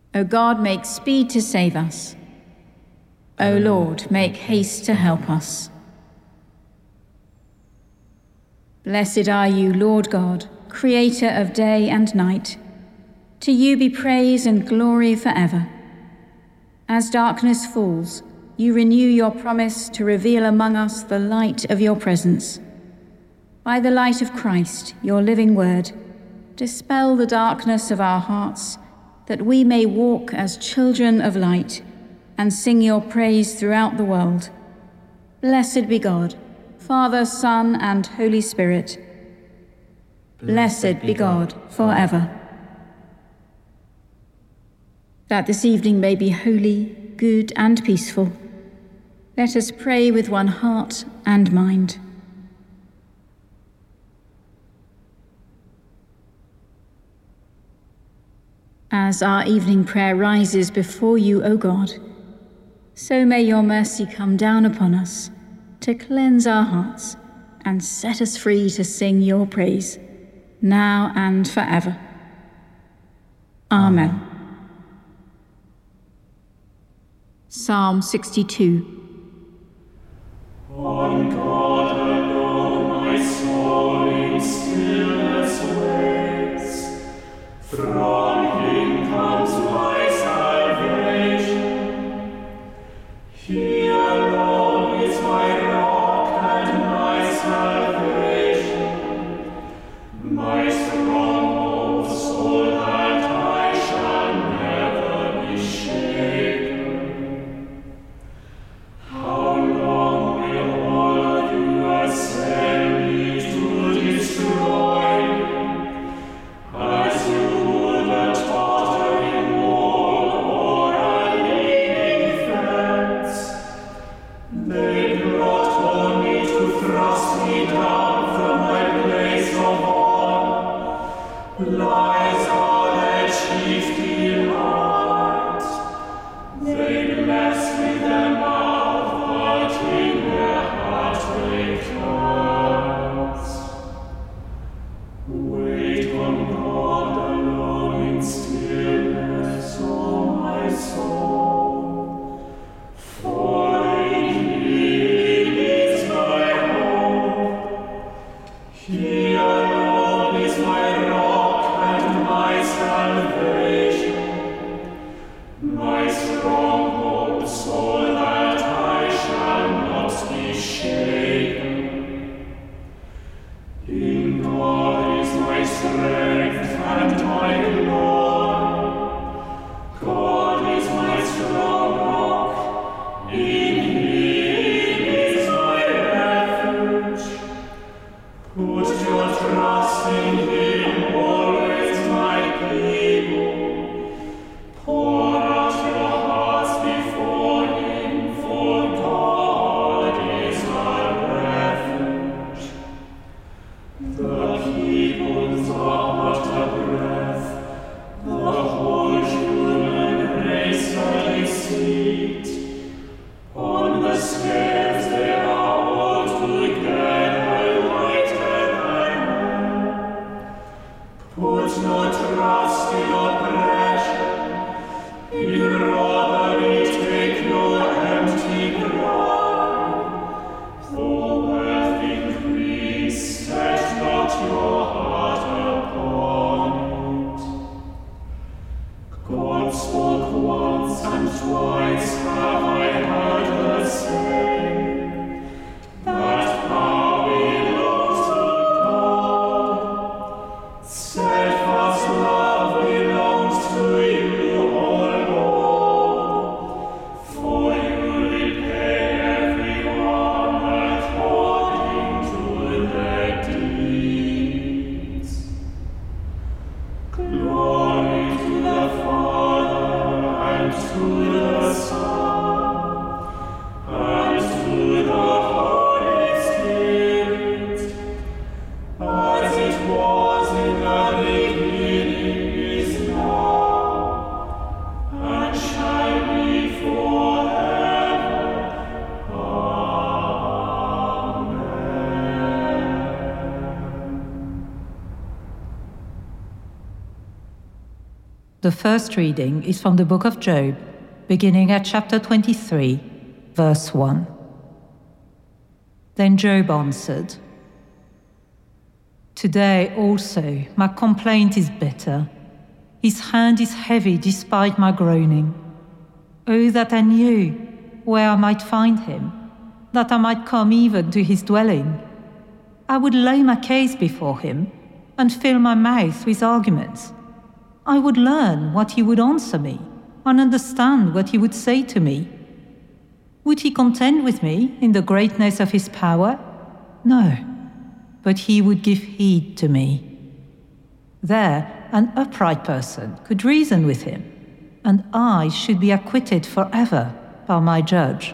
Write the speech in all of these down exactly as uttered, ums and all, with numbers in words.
O God, make speed to save us. O Lord, make haste to help us. Blessed are you, Lord God, creator of day and night. To you be praise and glory forever. As darkness falls, you renew your promise to reveal among us the light of your presence. By the light of Christ, your living word, dispel the darkness of our hearts, that we may walk as children of light and sing your praise throughout the world. Blessed be God, Father, Son, and Holy Spirit. Blessed be God forever. That this evening may be holy, good, and peaceful, let us pray with one heart and mind. As our evening prayer rises before you, O God, so may your mercy come down upon us to cleanse our hearts and set us free to sing your praise, now and forever. Amen. Psalm sixty-two. On God alone my soul in stillness waits. From him comes my salvation. He alone is my rock and my salvation, my stronghold, so that I shall never be shaken. How long will all of you assail me to destroy me, as you would a tottering wall or a leaning fence? They plot for me to thrust me down from my place of honor. Lies are their chief delight. They bless with their mouth, but in their heart they curse. Wait on God alone in stillness, O my soul, for in him is my hope. He alone is my rock and my salvation, my stronghold, so that I shall not be shaken. In God is my strength and my glory. God is my strong rock. In him is my refuge. Put your trust in him always, my people. Pour out your hearts before him, for God is our refuge. The peoples are but a breath, the whole human race a deceit. On the scales they are all together lighter than air. Put no trust in oppression, in robbery take no empty pride. For wealth increase, set not your heart upon it. God spoke once and twice have I heard the saying, that power belongs to God. Steadfast love belongs to you, O Lord, for you repay everyone according to their deeds. Glory to the Father and to the Son and to The first reading is from the book of Job, beginning at chapter twenty-three, verse one. Then Job answered, "Today also my complaint is bitter. His hand is heavy despite my groaning. Oh, that I knew where I might find him, that I might come even to his dwelling. I would lay my case before him and fill my mouth with arguments. I would learn what he would answer me and understand what he would say to me. Would he contend with me in the greatness of his power? No, but he would give heed to me. There, an upright person could reason with him, and I should be acquitted forever by my judge.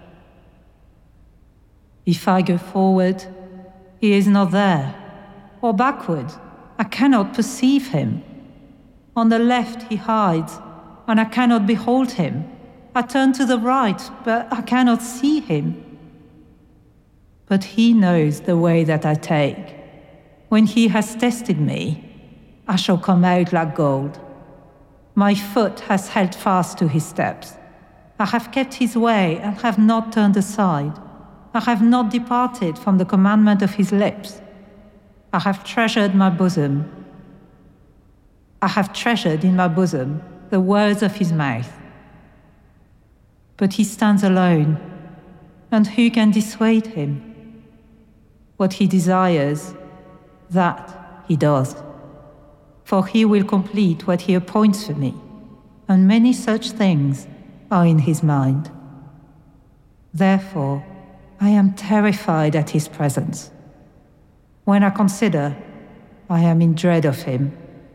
If I go forward, he is not there, or backward, I cannot perceive him. On the left he hides, and I cannot behold him. I turn to the right, but I cannot see him. But he knows the way that I take. When he has tested me, I shall come out like gold. My foot has held fast to his steps. I have kept his way and have not turned aside. I have not departed from the commandment of his lips. I have treasured my bosom. I have treasured in my bosom the words of his mouth. But he stands alone, and who can dissuade him? What he desires, that he does. For he will complete what he appoints for me, and many such things are in his mind. Therefore, I am terrified at his presence. When I consider, I am in dread of him.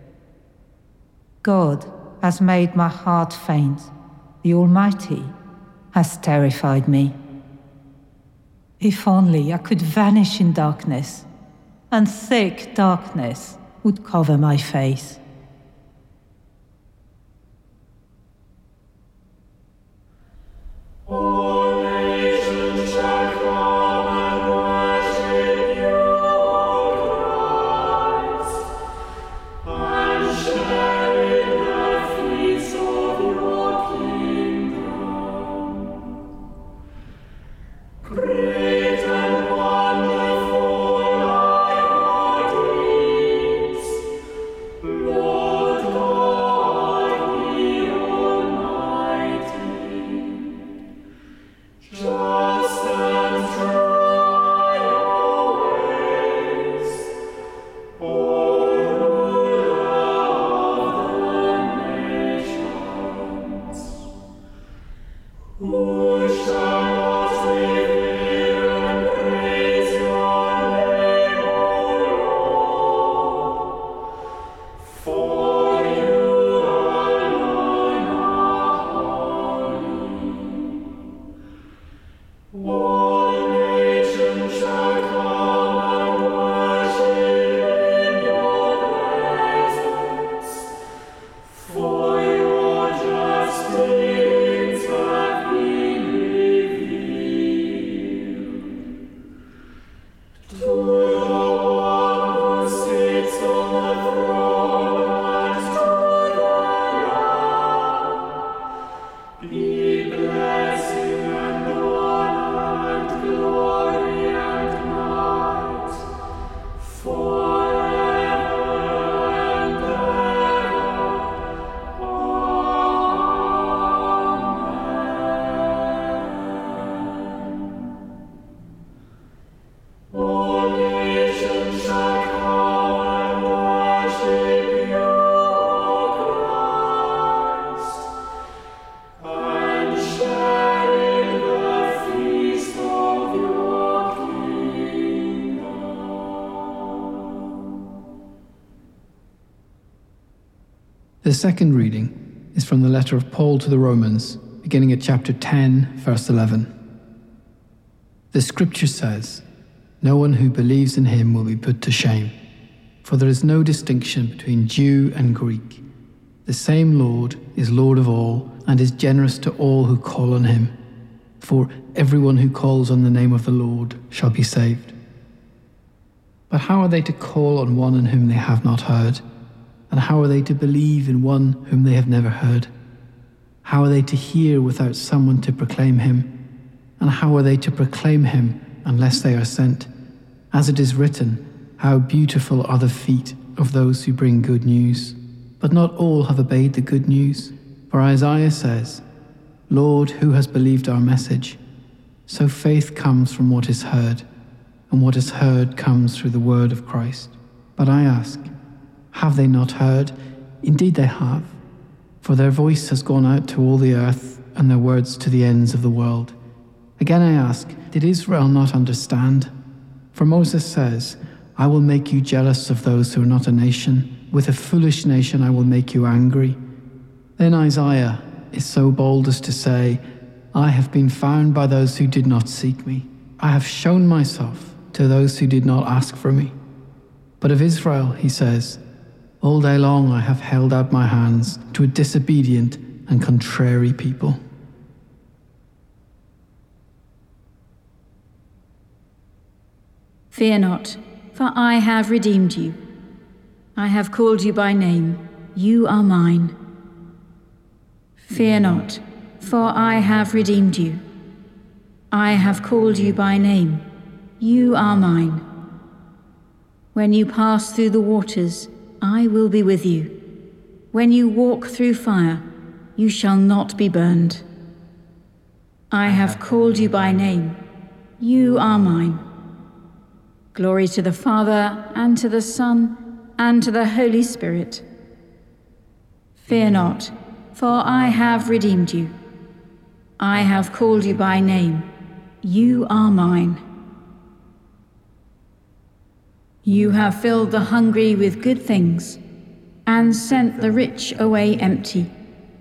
God has made my heart faint. The Almighty has terrified me. If only I could vanish in darkness, and thick darkness would cover my face. All nations shall come and worship you, O Christ, and share in the feast of your kingdom. Great and wonderful are your deeds, Lord God the Almighty. Just and true are your ways, O ruler of the nations. Who shall not revere and praise your name, O Lord? For you alone are holy. All nations shall come and worship in your presence, for your just deeds have been revealed. To the one who sits on the throne and to the Lamb, be blessing and honor and glory and might, forever and ever. Amen. All nations shall come and worship you, O Christ, and share in the feast of your kingdom. The second reading is from the letter of Paul to the Romans, beginning at chapter ten, verse eleven. The scripture says, "No one who believes in him will be put to shame, for there is no distinction between Jew and Greek. The same Lord is Lord of all and is generous to all who call on him. For everyone who calls on the name of the Lord shall be saved. But how are they to call on one in whom they have not heard? And how are they to believe in one whom they have never heard? How are they to hear without someone to proclaim him? And how are they to proclaim him unless they are sent? As it is written, how beautiful are the feet of those who bring good news. But not all have obeyed the good news. For Isaiah says, Lord, who has believed our message? So faith comes from what is heard, and what is heard comes through the word of Christ. But I ask, have they not heard? Indeed they have. For their voice has gone out to all the earth, and their words to the ends of the world. Again I ask, did Israel not understand? For Moses says, I will make you jealous of those who are not a nation. With a foolish nation I will make you angry. Then Isaiah is so bold as to say, I have been found by those who did not seek me. I have shown myself to those who did not ask for me. But of Israel, he says, all day long I have held out my hands to a disobedient and contrary people. Fear not, for I have redeemed you. I have called you by name, you are mine. Fear not, for I have redeemed you. I have called you by name, you are mine. When you pass through the waters, I will be with you. When you walk through fire, you shall not be burned. I have called you by name, you are mine. Glory to the Father, and to the Son, and to the Holy Spirit. Fear not, for I have redeemed you. I have called you by name, you are mine. You have filled the hungry with good things, and sent the rich away empty.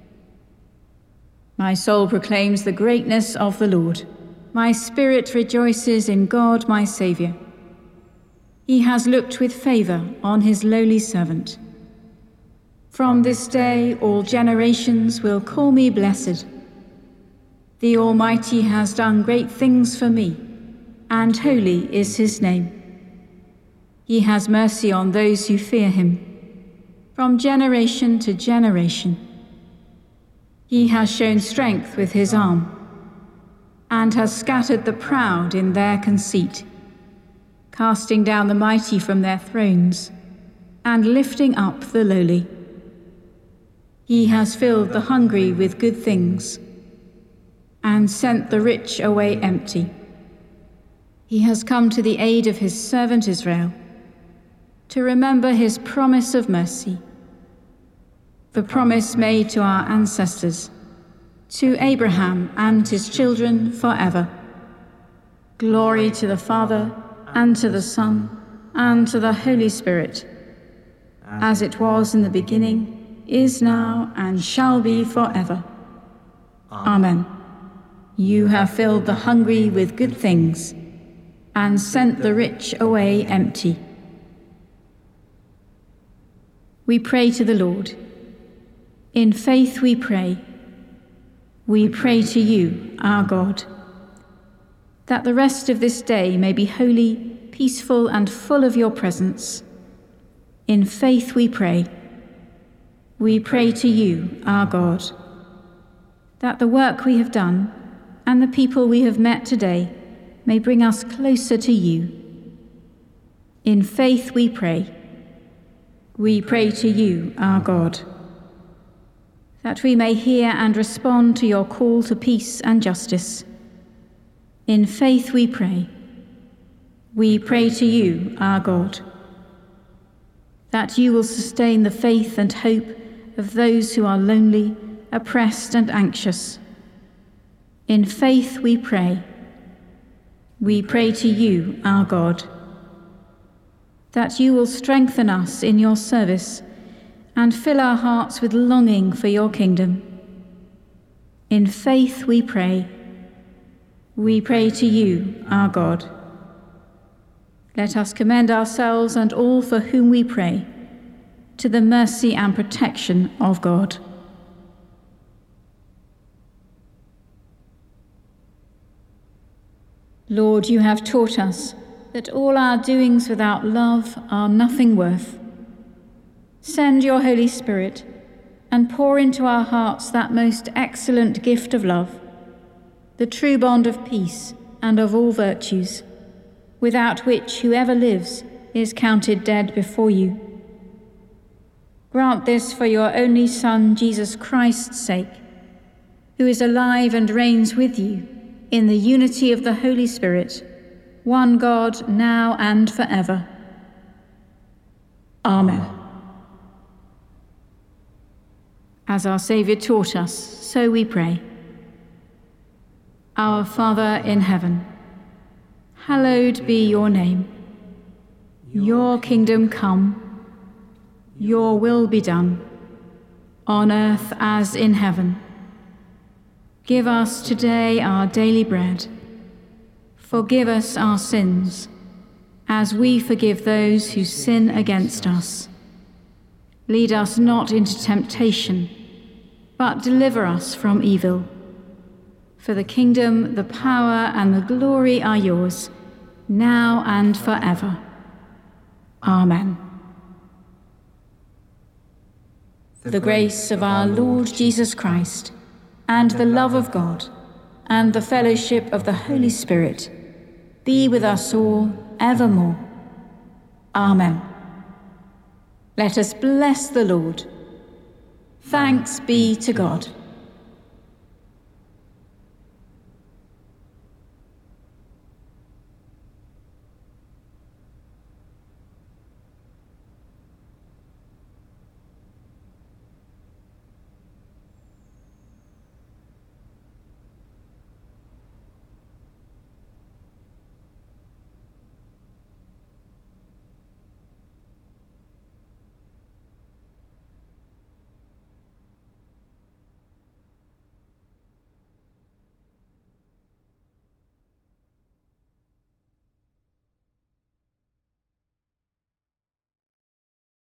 My soul proclaims the greatness of the Lord. My spirit rejoices in God my Saviour. He has looked with favour on his lowly servant. From this day all generations will call me blessed. The Almighty has done great things for me, and holy is his name. He has mercy on those who fear him, from generation to generation. He has shown strength with his arm, and has scattered the proud in their conceit, casting down the mighty from their thrones, and lifting up the lowly. He has filled the hungry with good things, and sent the rich away empty. He has come to the aid of his servant Israel, to remember his promise of mercy, the promise made to our ancestors, to Abraham and his children forever. Glory to the Father, and to the Son, and to the Holy Spirit, as it was in the beginning, is now, and shall be forever. Amen. You have filled the hungry with good things, and sent the rich away empty. We pray to the Lord. In faith we pray. We pray to you, our God, that the rest of this day may be holy, peaceful, and full of your presence. In faith we pray. We pray to you, our God, that the work we have done and the people we have met today may bring us closer to you. In faith we pray. We pray to you, our God, that we may hear and respond to your call to peace and justice. In faith we pray. We pray to you, our God, that you will sustain the faith and hope of those who are lonely, oppressed, and anxious. In faith we pray. We pray to you, our God, that you will strengthen us in your service and fill our hearts with longing for your kingdom. In faith we pray. We pray to you, our God. Let us commend ourselves and all for whom we pray to the mercy and protection of God. Lord, you have taught us that all our doings without love are nothing worth. Send your Holy Spirit and pour into our hearts that most excellent gift of love, the true bond of peace and of all virtues, without which whoever lives is counted dead before you. Grant this for your only Son, Jesus Christ's sake, who is alive and reigns with you in the unity of the Holy Spirit, one God, now and forever. Amen. As our Saviour taught us, so we pray. Our Father in heaven, hallowed be your name. Your kingdom come, your will be done, on earth as in heaven. Give us today our daily bread. Forgive us our sins, as we forgive those who sin against us. Lead us not into temptation, but deliver us from evil. For the kingdom, the power, and the glory are yours, now and forever. Amen. The grace of our Lord Jesus Christ, and the love of God, and the fellowship of the Holy Spirit, be with us all evermore. Amen. Let us bless the Lord. Thanks be to God.